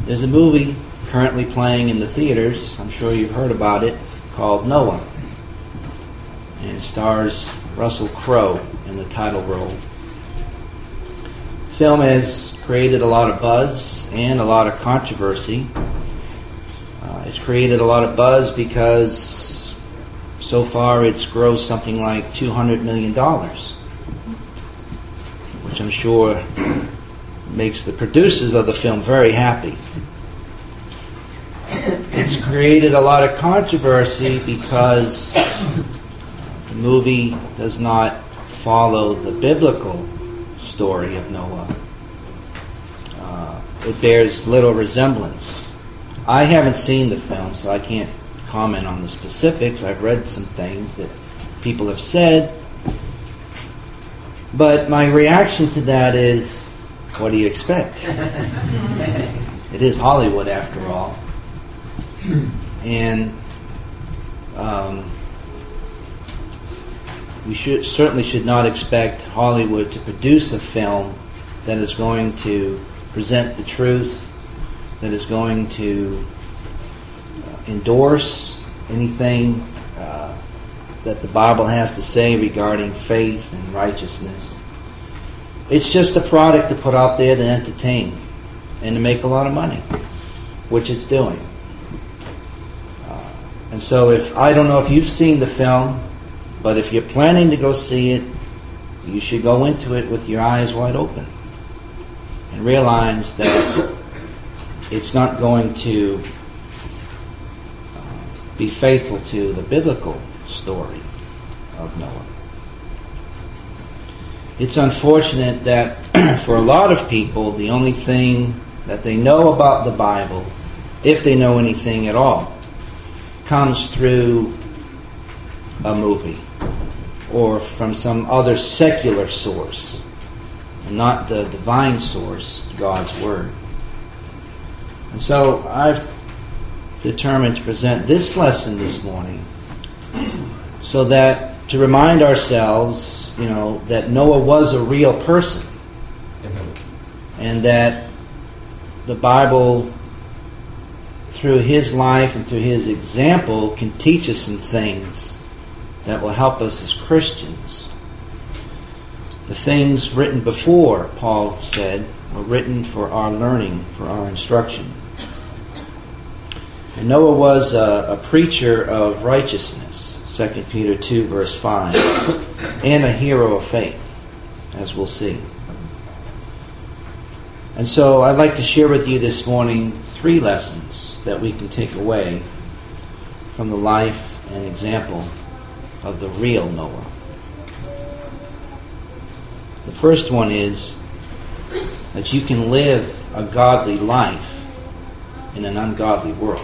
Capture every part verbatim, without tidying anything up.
There's a movie currently playing in the theaters, I'm sure you've heard about it, called Noah. And it stars Russell Crowe in the title role. The film has created a lot of buzz and a lot of controversy. Uh, it's created a lot of buzz because so far it's grossed something like two hundred million dollars, which I'm sure makes the producers of the film very happy. It's created a lot of controversy because the movie does not follow the biblical story of Noah. Uh, it bears little resemblance. I haven't seen the film, so I can't comment on the specifics. I've read some things that people have said. But my reaction to that is, what do you expect? It is Hollywood, after all. And um, we should certainly should not expect Hollywood to produce a film that is going to present the truth, that is going to uh, endorse anything uh, that the Bible has to say regarding faith and righteousness. It's just a product to put out there to entertain and to make a lot of money, which it's doing. Uh, and so if, I don't know if you've seen the film, but if you're planning to go see it, you should go into it with your eyes wide open and realize that it's not going to uh, be faithful to the biblical story of Noah. It's unfortunate that for a lot of people, the only thing that they know about the Bible, if they know anything at all, comes through a movie or from some other secular source, and not the divine source, God's Word. And so I've determined to present this lesson this morning so that to remind ourselves, you know, that Noah was a real person. Amen. And that the Bible, through his life and through his example, can teach us some things that will help us as Christians. The things written before, Paul said, were written for our learning, for our instruction. And Noah was a, a preacher of righteousness, Second Peter two, verse five, and a hero of faith, as we'll see. And so I'd like to share with you this morning three lessons that we can take away from the life and example of the real Noah. The first one is that you can live a godly life in an ungodly world.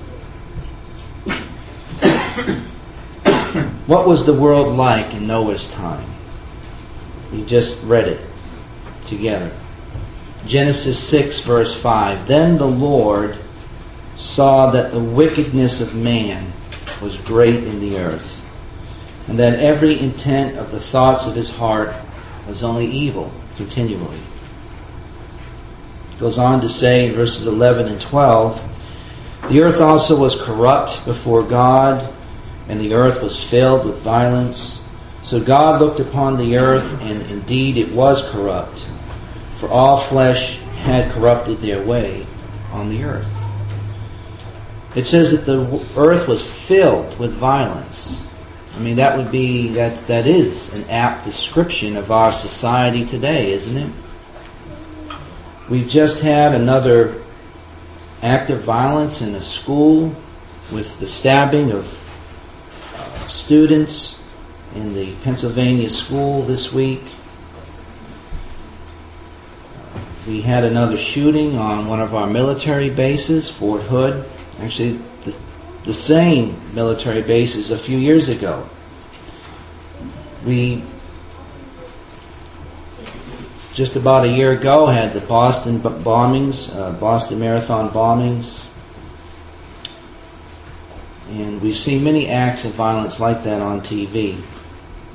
What was the world like in Noah's time? We just read it together. Genesis six, verse five. Then the Lord saw that the wickedness of man was great in the earth, and that every intent of the thoughts of his heart was only evil continually. It goes on to say in verses eleven and twelve, the earth also was corrupt before God, and the earth was filled with violence. So God looked upon the earth, and indeed it was corrupt, for all flesh had corrupted their way on the earth. It says that the earth was filled with violence. I mean, that would be, that that is an apt description of our society today, isn't it? We've just had another act of violence in a school with the stabbing of uh, students in the Pennsylvania school this week. We had another shooting on one of our military bases, Fort Hood. Actually, the, the same military bases a few years ago. We, just about a year ago, had the Boston bombings, uh, Boston Marathon bombings. And we've seen many acts of violence like that on T V.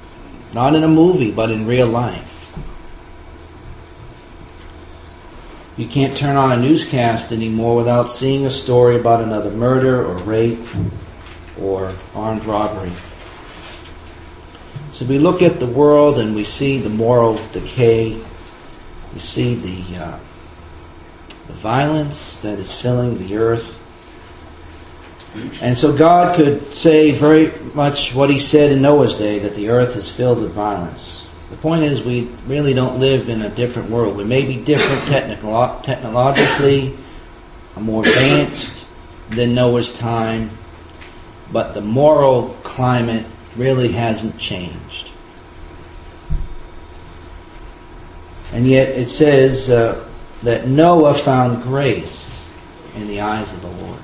Not in a movie, but in real life. You can't turn on a newscast anymore without seeing a story about another murder or rape or armed robbery. So we look at the world and we see the moral decay. We see the, uh, the violence that is filling the earth. And so God could say very much what He said in Noah's day, that the earth is filled with violence. The point is, we really don't live in a different world. We may be different technical, technologically, more advanced than Noah's time, but the moral climate really hasn't changed. And yet it says uh, that Noah found grace in the eyes of the Lord.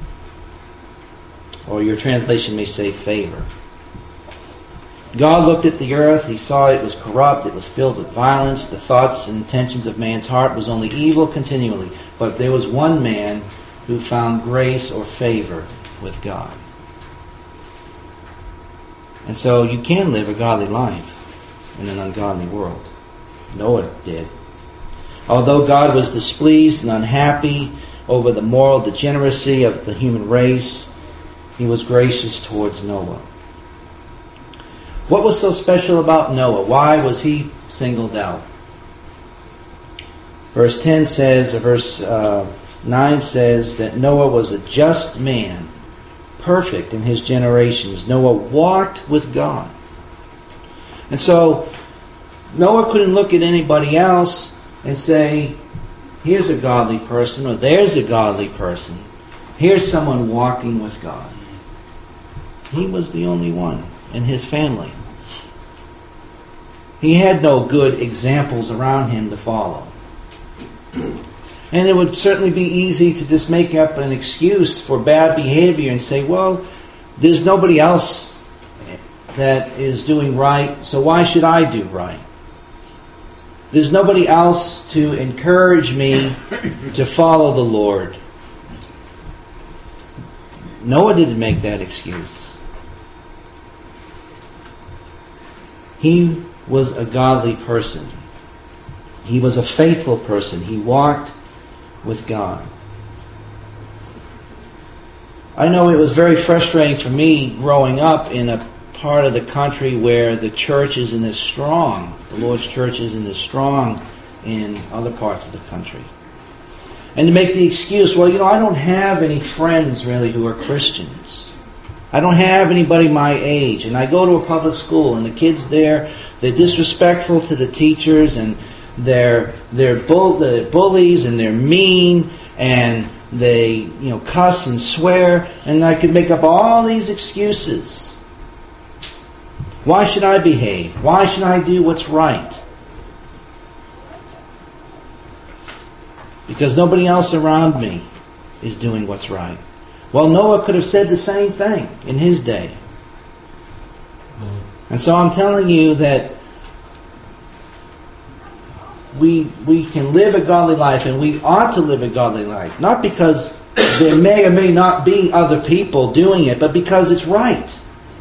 Or your translation may say favor. God looked at the earth, He saw it was corrupt, it was filled with violence, the thoughts and intentions of man's heart was only evil continually. But there was one man who found grace or favor with God. And so you can live a godly life in an ungodly world. Noah did. Although God was displeased and unhappy over the moral degeneracy of the human race, He was gracious towards Noah. What was so special about Noah? Why was he singled out? Verse ten says, or verse uh, nine says, that Noah was a just man, perfect in his generations. Noah walked with God. And so Noah couldn't look at anybody else and say, here's a godly person, or there's a godly person. Here's someone walking with God. He was the only one in his family. He had no good examples around him to follow. And it would certainly be easy to just make up an excuse for bad behavior and say, well, there's nobody else that is doing right, so why should I do right? There's nobody else to encourage me to follow the Lord. Noah didn't make that excuse. He was a godly person. He was a faithful person. He walked with God. I know it was very frustrating for me growing up in a part of the country where the church isn't as strong. The Lord's church isn't as strong in other parts of the country. And to make the excuse, well, you know, I don't have any friends really who are Christians. I don't have anybody my age. And I go to a public school and the kids there, they're disrespectful to the teachers and they're they're, bull, they're bullies and they're mean and they, you know, cuss and swear. And I could make up all these excuses. Why should I behave? Why should I do what's right? Because nobody else around me is doing what's right. Well, Noah could have said the same thing in his day. And so I'm telling you that we we can live a godly life, and we ought to live a godly life. Not because there may or may not be other people doing it, but because it's right.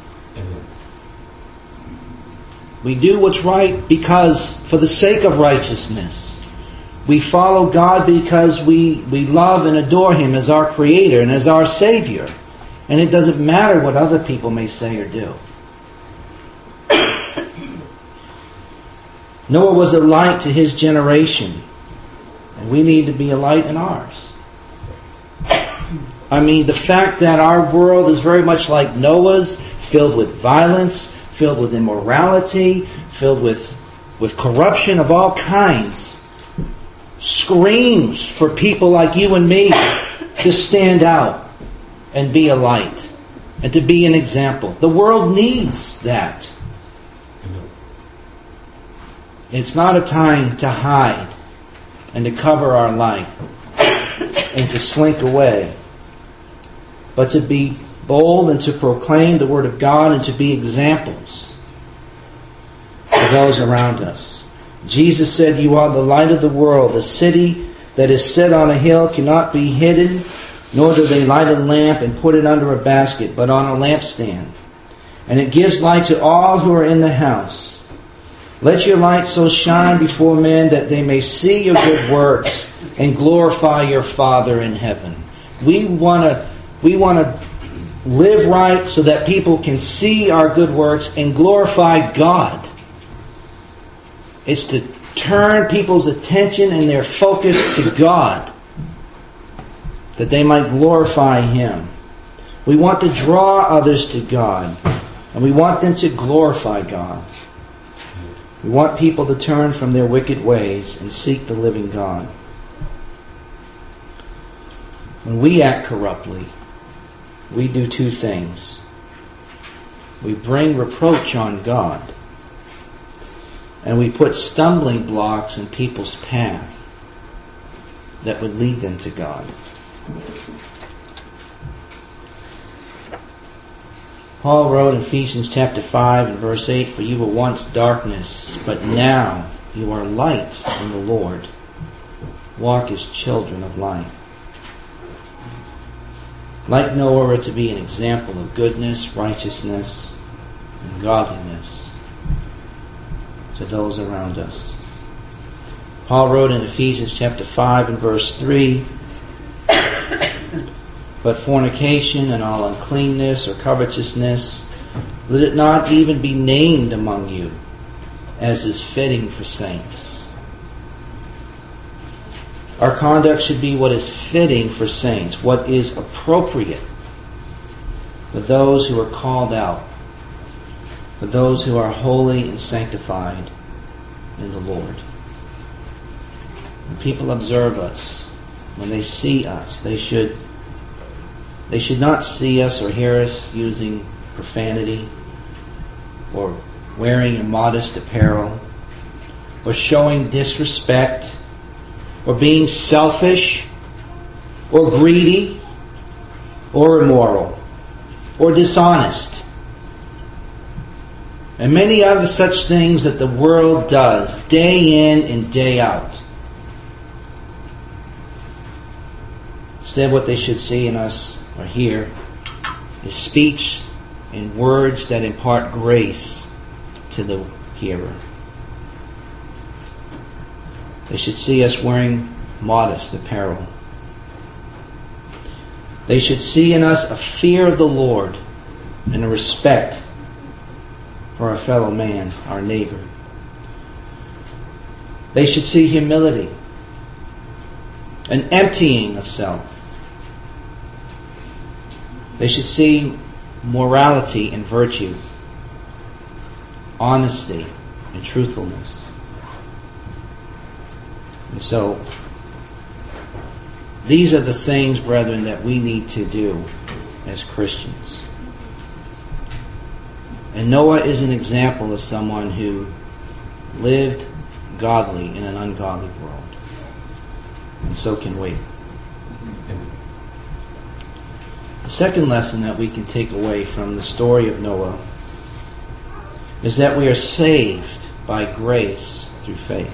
We do what's right because, for the sake of righteousness. We follow God because we, we love and adore Him as our Creator and as our Savior. And it doesn't matter what other people may say or do. Noah was a light to his generation. And we need to be a light in ours. I mean, the fact that our world is very much like Noah's, filled with violence, filled with immorality, filled with, with corruption of all kinds, screams for people like you and me to stand out and be a light and to be an example. The world needs that. It's not a time to hide and to cover our light and to slink away, but to be bold and to proclaim the Word of God and to be examples for those around us. Jesus said, "You are the light of the world. The city that is set on a hill cannot be hidden, nor do they light a lamp and put it under a basket, but on a lampstand. And it gives light to all who are in the house. Let your light so shine before men that they may see your good works and glorify your Father in heaven. We want to we want to live right so that people can see our good works and glorify God. It's to turn people's attention and their focus to God, that they might glorify Him. We want to draw others to God, and we want them to glorify God. We want people to turn from their wicked ways and seek the living God. When we act corruptly, we do two things. We bring reproach on God, and we put stumbling blocks in people's path that would lead them to God. Paul wrote in Ephesians chapter five and verse eight, "For you were once darkness, but now you are light in the Lord. Walk as children of light." Like Noah, we're to be an example of goodness, righteousness, and godliness to those around us. Paul wrote in Ephesians chapter five and verse three, "But fornication and all uncleanness or covetousness, let it not even be named among you, as is fitting for saints." Our conduct should be what is fitting for saints, what is appropriate for those who are called out, for those who are holy and sanctified in the Lord. When people observe us, when they see us, they should they should not see us or hear us using profanity or wearing immodest apparel or showing disrespect or being selfish or greedy or immoral or dishonest, and many other such things that the world does day in and day out. Instead, what they should see in us or hear is speech and words that impart grace to the hearer. They should see us wearing modest apparel. They should see in us a fear of the Lord and a respect for our fellow man, our neighbor. They should see humility, an emptying of self. They should see morality and virtue, honesty and truthfulness. And so, these are the things, brethren, that we need to do as Christians. And Noah is an example of someone who lived godly in an ungodly world. And so can we. The second lesson that we can take away from the story of Noah is that we are saved by grace through faith.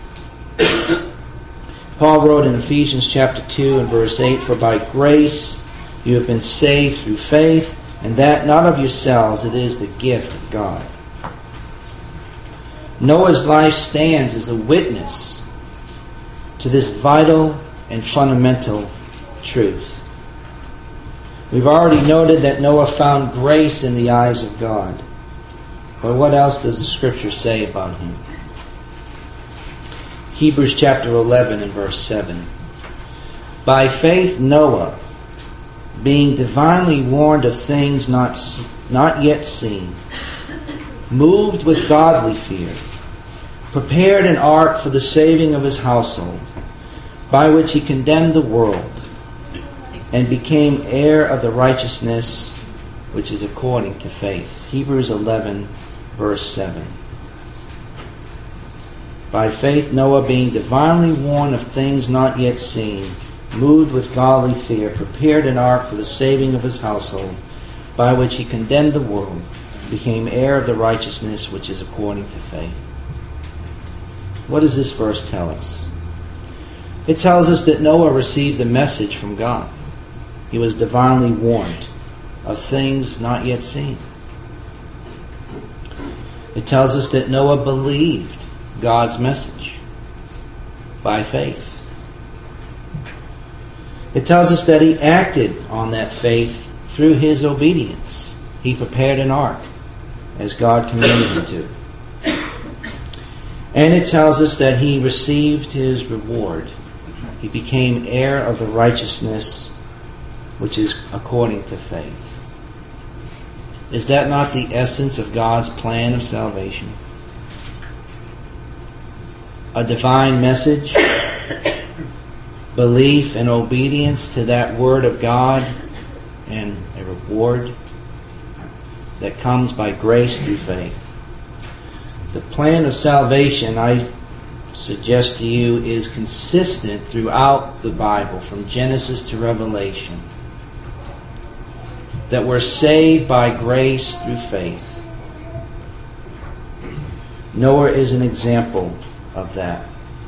Paul wrote in Ephesians chapter two and verse eight, "For by grace you have been saved through faith, and that not of yourselves, it is the gift of God." Noah's life stands as a witness to this vital and fundamental truth. We've already noted that Noah found grace in the eyes of God. But what else does the Scripture say about him? Hebrews chapter eleven and verse seven. "By faith Noah, being divinely warned of things not, not yet seen, moved with godly fear, prepared an ark for the saving of his household, by which he condemned the world, and became heir of the righteousness which is according to faith." Hebrews eleven, verse seven. "By faith Noah, being divinely warned of things not yet seen, moved with godly fear, prepared an ark for the saving of his household, by which he condemned the world, became heir of the righteousness which is according to faith." What does this verse tell us? It tells us that Noah received a message from God. He was divinely warned of things not yet seen. It tells us that Noah believed God's message by faith. It tells us that he acted on that faith through his obedience. He prepared an ark as God commanded him to. And it tells us that he received his reward. He became heir of the righteousness which is according to faith. Is that not the essence of God's plan of salvation? A divine message, belief and obedience to that word of God, and a reward that comes by grace through faith. The plan of salvation, I suggest to you, is consistent throughout the Bible, from Genesis to Revelation. That we're saved by grace through faith. Noah is an example of that.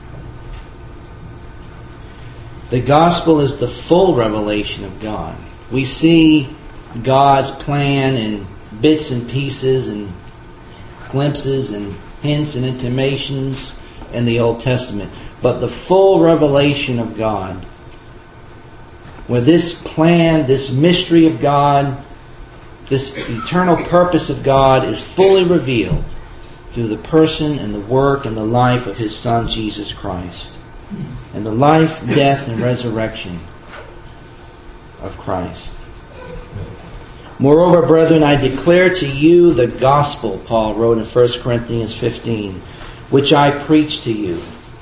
The gospel is the full revelation of God. We see God's plan in bits and pieces and glimpses and hints and intimations in the Old Testament. But the full revelation of God, where this plan, this mystery of God, this eternal purpose of God is fully revealed through the person and the work and the life of His Son, Jesus Christ. And the life, death, and resurrection of Christ. Moreover, brethren, I declare to you the gospel, Paul wrote in First Corinthians fifteen, which I preach to you.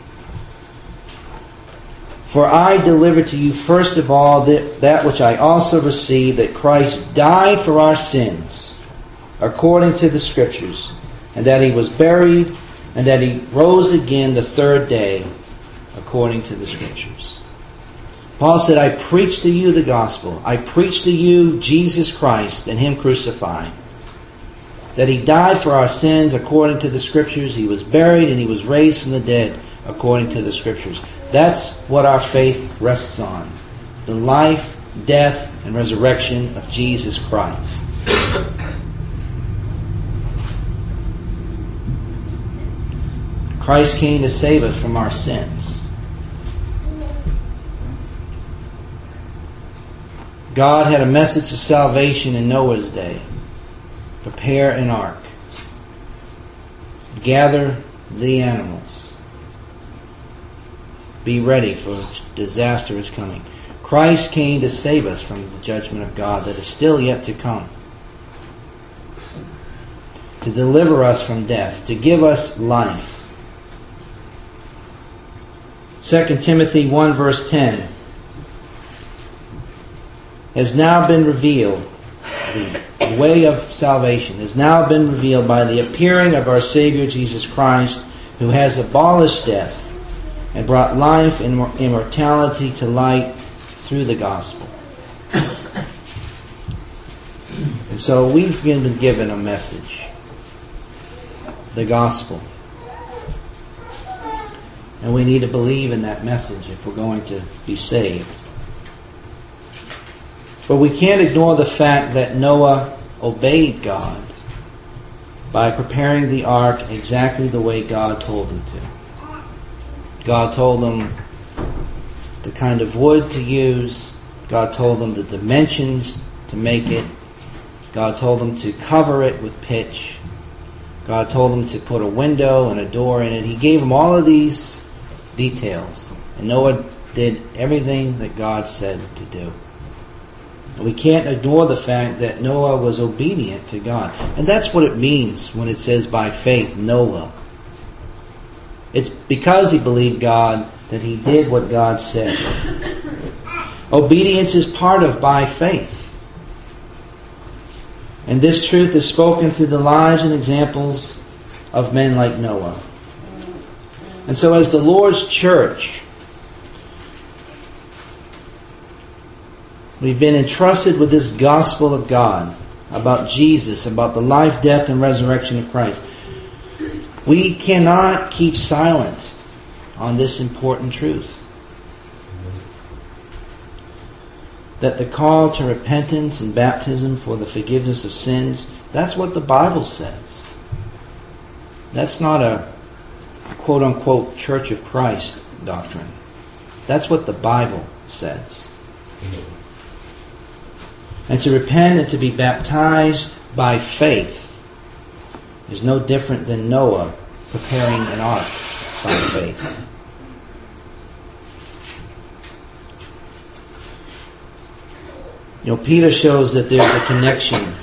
For I delivered to you first of all that which I also received, that Christ died for our sins, according to the Scriptures, and that He was buried, and that He rose again the third day, according to the Scriptures. Paul said, I preach to you the gospel. I preach to you Jesus Christ and Him crucified. That He died for our sins according to the Scriptures. He was buried and He was raised from the dead according to the Scriptures. That's what our faith rests on. The life, death, and resurrection of Jesus Christ. Christ came to save us from our sins. God had a message of salvation in Noah's day. Prepare an ark. Gather the animals. Be ready, for disaster is coming. Christ came to save us from the judgment of God that is still yet to come. To deliver us from death. To give us life. Second Timothy one verse ten has now been revealed. The way of salvation has now been revealed by the appearing of our Savior Jesus Christ, who has abolished death and brought life and immortality to light through the gospel. And so we've been given a message. The gospel. And we need to believe in that message if we're going to be saved. But we can't ignore the fact that Noah obeyed God by preparing the ark exactly the way God told him to. God told him the kind of wood to use. God told him the dimensions to make it. God told him to cover it with pitch. God told him to put a window and a door in it. He gave him all of these details. And Noah did everything that God said to do. And we can't ignore the fact that Noah was obedient to God. And that's what it means when it says by faith, Noah. It's because he believed God that he did what God said. Obedience is part of by faith. And this truth is spoken through the lives and examples of men like Noah. And so as the Lord's church, we've been entrusted with this gospel of God about Jesus, about the life, death, and resurrection of Christ. We cannot keep silent on this important truth. That the call to repentance and baptism for the forgiveness of sins, that's what the Bible says. That's not a quote-unquote Church of Christ doctrine. That's what the Bible says. And to repent and to be baptized by faith is no different than Noah preparing an ark by faith. You know, Peter shows that there's a connection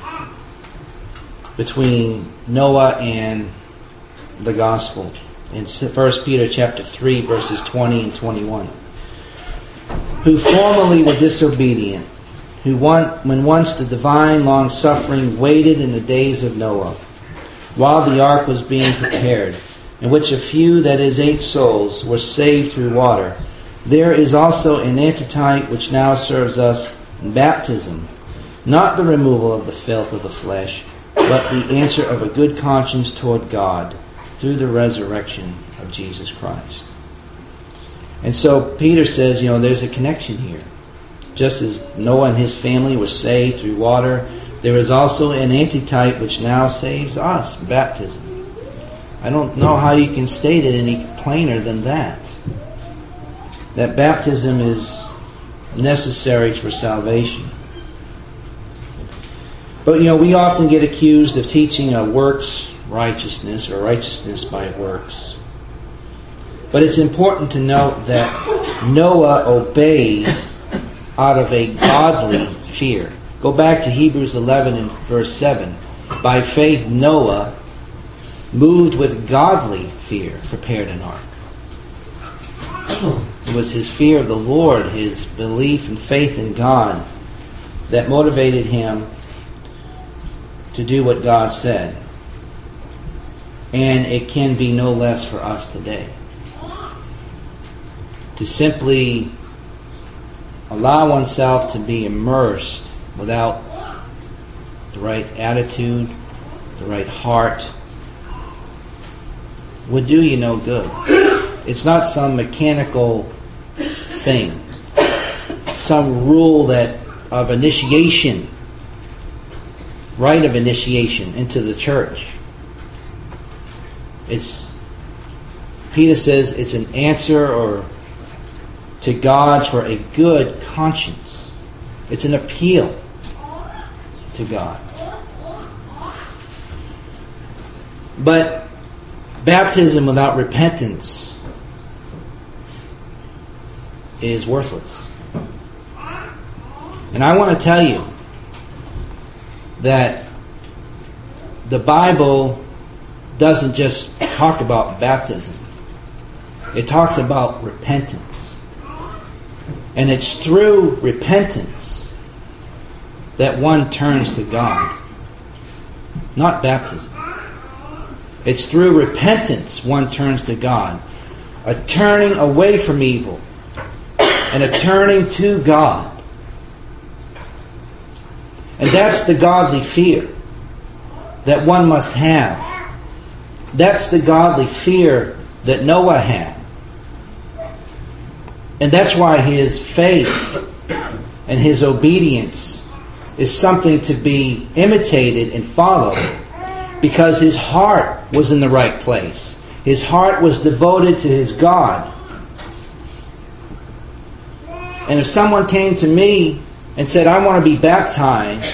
between Noah and the gospel in First Peter chapter three, verses twenty and twenty-one. Who formerly were disobedient, who want, when once the divine long-suffering waited in the days of Noah, while the ark was being prepared, in which a few, that is, eight souls, were saved through water. There is also an antitype which now serves us in baptism, not the removal of the filth of the flesh, but the answer of a good conscience toward God through the resurrection of Jesus Christ. And so Peter says, you know, there's a connection here. Just as Noah and his family were saved through water, there is also an antitype which now saves us, baptism. I don't know how you can state it any plainer than that. That baptism is necessary for salvation. But, you know, we often get accused of teaching a works righteousness or righteousness by works. But it's important to note that Noah obeyed out of a godly fear. Go back to Hebrews eleven and verse seven. By faith Noah, moved with godly fear, prepared an ark. It was his fear of the Lord, his belief and faith in God, that motivated him to do what God said. And it can be no less for us today. To simply allow oneself to be immersed without the right attitude, the right heart, would do you no good. It's not some mechanical thing, some rule that of initiation, rite of initiation into the church. It's, Peter says, it's an answer or to God for a good conscience. It's an appeal to God. But baptism without repentance is worthless. And I want to tell you that the Bible doesn't just talk about baptism. It talks about repentance. And it's through repentance that one turns to God. Not baptism. It's through repentance one turns to God. A turning away from evil and a turning to God. And that's the godly fear that one must have. That's the godly fear that Noah had. And that's why his faith and his obedience is something to be imitated and followed, because his heart was in the right place. His heart was devoted to his God. And if someone came to me and said, I want to be baptized,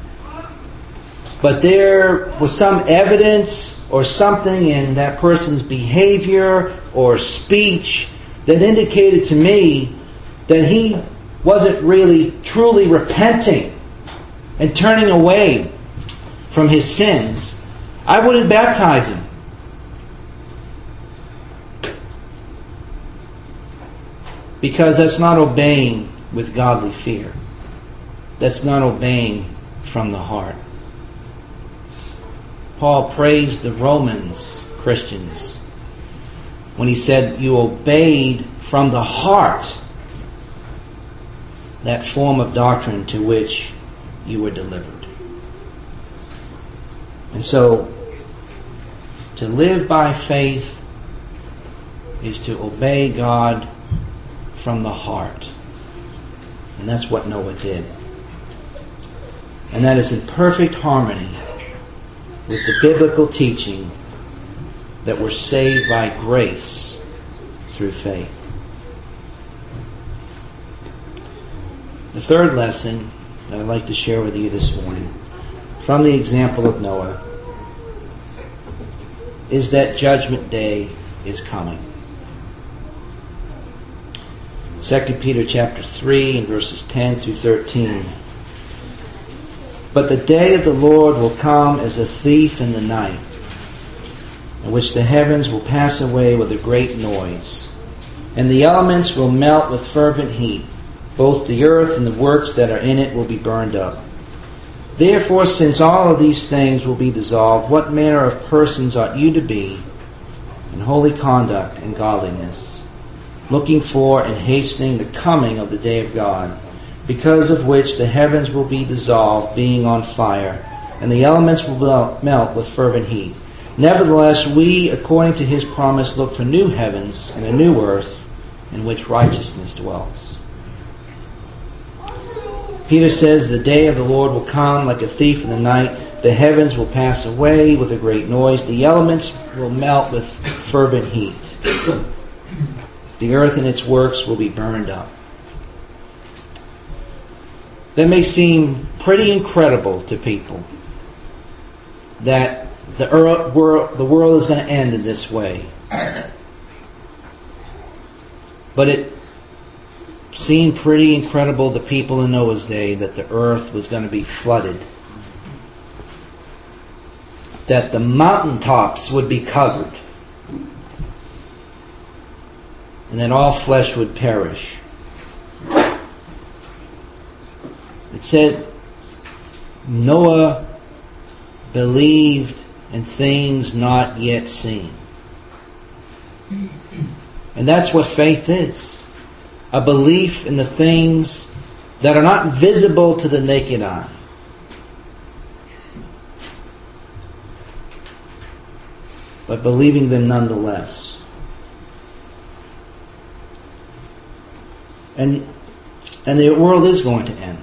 but there was some evidence or something in that person's behavior or speech that indicated to me that he wasn't really truly repenting and turning away from his sins, I wouldn't baptize him. Because that's not obeying with godly fear. That's not obeying from the heart. Paul praised the Romans Christians when he said, you obeyed from the heart that form of doctrine to which you were delivered. And so, to live by faith is to obey God from the heart. And that's what Noah did. And that is in perfect harmony with the biblical teaching that we're saved by grace through faith. The third lesson that I'd like to share with you this morning, from the example of Noah, is that Judgment Day is coming. Second Peter chapter three and verses ten through thirteen. But the day of the Lord will come as a thief in the night, in which the heavens will pass away with a great noise, and the elements will melt with fervent heat. Both the earth and the works that are in it will be burned up. Therefore, since all of these things will be dissolved, what manner of persons ought you to be in holy conduct and godliness, looking for and hastening the coming of the day of God, because of which the heavens will be dissolved, being on fire, and the elements will melt with fervent heat. Nevertheless, we, according to his promise, look for new heavens and a new earth in which righteousness dwells. Peter says the day of the Lord will come like a thief in the night. The heavens will pass away with a great noise. The elements will melt with fervent heat. The earth and its works will be burned up. That may seem pretty incredible to people, that the earth, world, the world is going to end in this way. But it seemed pretty incredible to people in Noah's day that the earth was going to be flooded, that the mountaintops would be covered, and that all flesh would perish. It said Noah believed in things not yet seen. And that's what faith is. A belief in the things that are not visible to the naked eye. But believing them nonetheless. And and the world is going to end.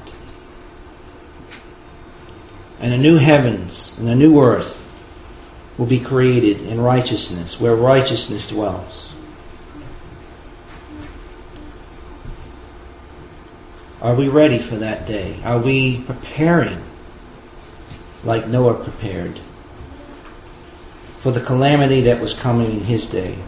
And a new heavens and a new earth will be created in righteousness, where righteousness dwells. Are we ready for that day? Are we preparing like Noah prepared for the calamity that was coming in his day?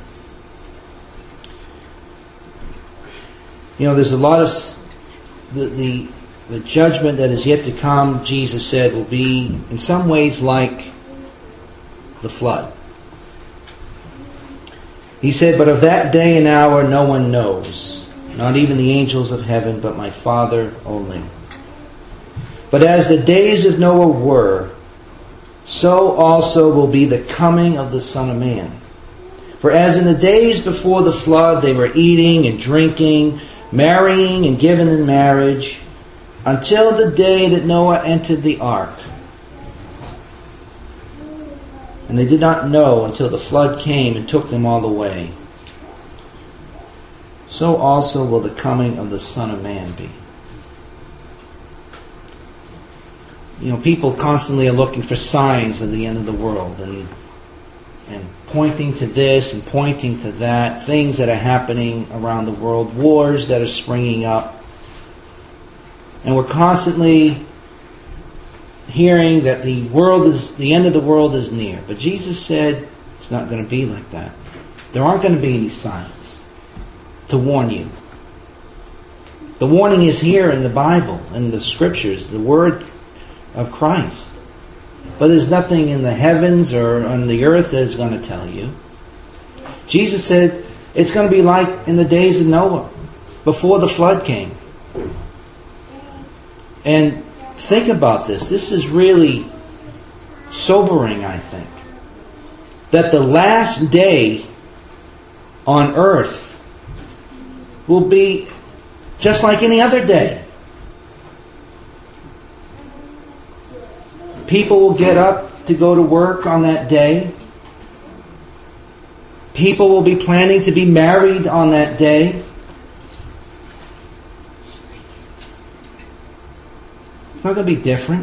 You know, there's a lot of the, the the judgment that is yet to come, Jesus said, will be in some ways like the flood. He said, but of that day and hour no one knows, not even the angels of heaven, but my Father only. But as the days of Noah were, so also will be the coming of the Son of Man. For as in the days before the flood they were eating and drinking, marrying and given in marriage, until the day that Noah entered the ark. And they did not know until the flood came and took them all away. So also will the coming of the Son of Man be. You know, people constantly are looking for signs of the end of the world and and pointing to this and pointing to that, things that are happening around the world, wars that are springing up. And we're constantly hearing that the world is, the end of the world is near. But Jesus said it's not going to be like that. There aren't going to be any signs to warn you. The warning is here in the Bible, in the Scriptures, the Word of Christ. But there's nothing in the heavens or on the earth that is going to tell you. Jesus said it's going to be like in the days of Noah, before the flood came. And think about this. This is really sobering, I think. That the last day on earth will be just like any other day. People will get up to go to work on that day. People will be planning to be married on that day. It's not going to be different.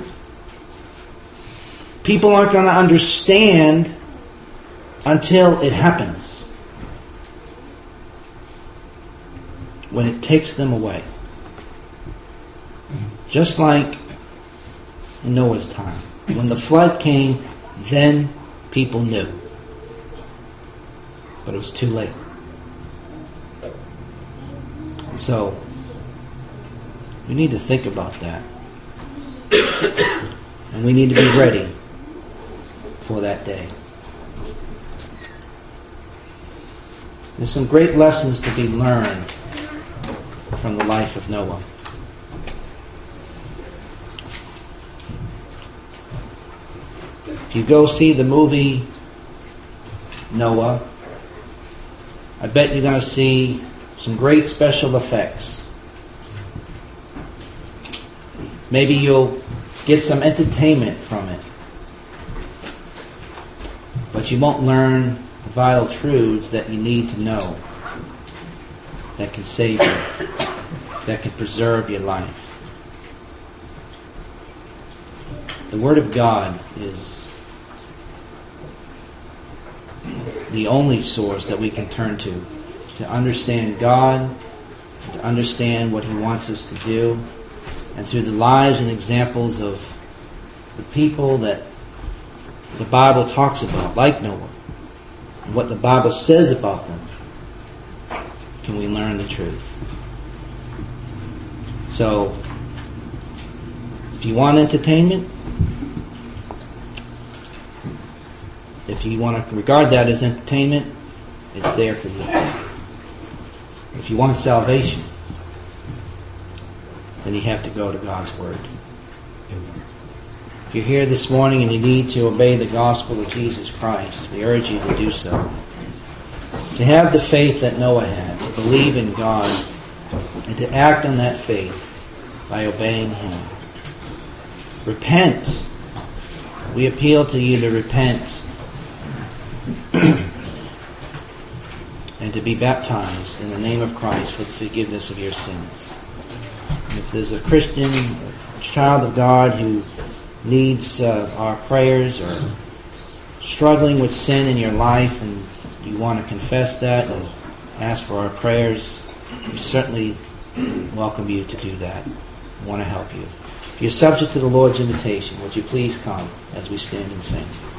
People aren't going to understand until it happens. When it takes them away. Just like in Noah's time. When the flood came, then people knew. But it was too late. So, we need to think about that. And we need to be ready for that day. There's some great lessons to be learned from the life of Noah. If you go see the movie Noah, I bet you're going to see some great special effects. Maybe you'll get some entertainment from it. But you won't learn the vital truths that you need to know that can save you, that can preserve your life. The Word of God is the only source that we can turn to to understand God, to understand what He wants us to do, and through the lives and examples of the people that the Bible talks about, like Noah, and what the Bible says about them, can we learn the truth. So, if you want entertainment, if you want to regard that as entertainment, it's there for you. If you want salvation, then you have to go to God's Word. If you're here this morning and you need to obey the gospel of Jesus Christ, we urge you to do so. To have the faith that Noah had, to believe in God, and to act on that faith by obeying Him. Repent. We appeal to you to repent and to be baptized in the name of Christ for the forgiveness of your sins. And if there's a Christian, a child of God who needs uh, our prayers or struggling with sin in your life and you want to confess that and ask for our prayers, we certainly welcome you to do that. We want to help you. If you're subject to the Lord's invitation, would you please come as we stand and sing?